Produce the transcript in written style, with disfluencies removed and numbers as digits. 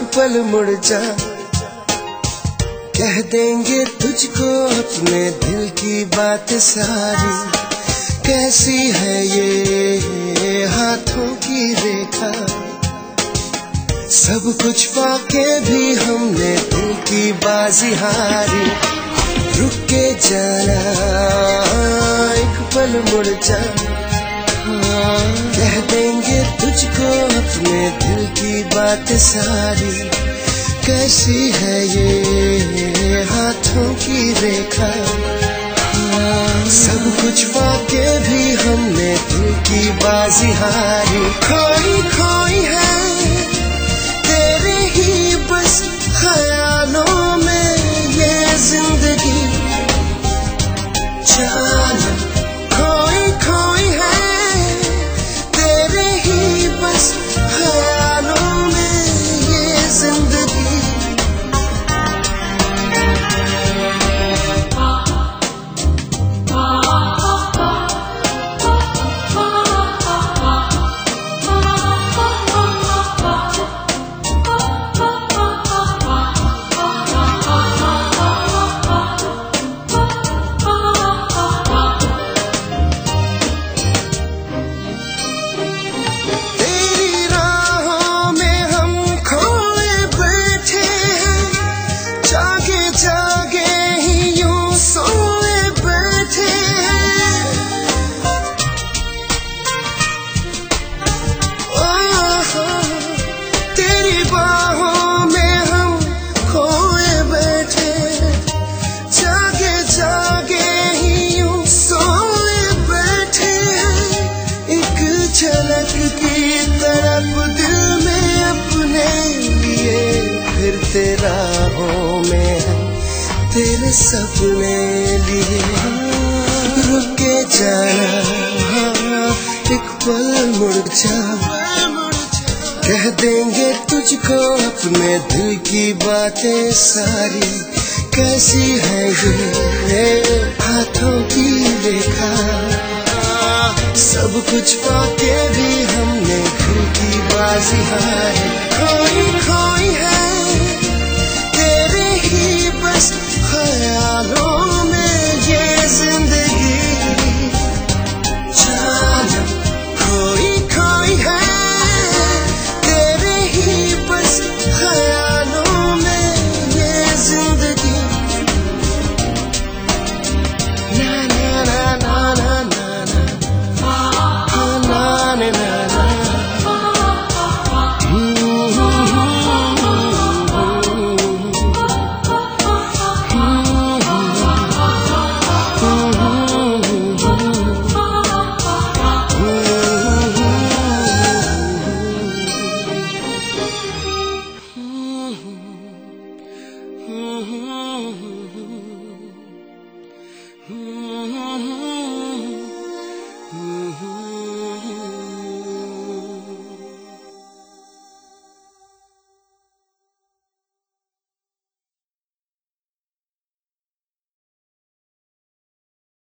पल मुड़ जा, कह देंगे तुझको अपने दिल की बात सारी। कैसी है ये हाथों की रेखा, सब कुछ पाके भी हमने दिल की बाजी हारी। रुक के जाना, एक पल मुड़ जा, कह देंगे तुझको अपने दिल की बात सारी। कैसी है ये हाथों की रेखा, सब कुछ पाके भी हमने दिल की बाजी हारी। खोई खोई है तेरे ही बस ख्यालों में ये जिंदगी, जाना खोई खोई है तेरे ही बस ख्यालों में ये जिंदगी। झलक की तरफ दिल में अपने लिए फिरते राहों में तेरे सपने लिए। रुक के जाना, एक पल मुड़ जा, कह देंगे तुझको अपने दिल की बातें सारी। कैसी है ये हाथों की रेखा, सब कुछ पाके भी हमने दिल की बाजी हारी।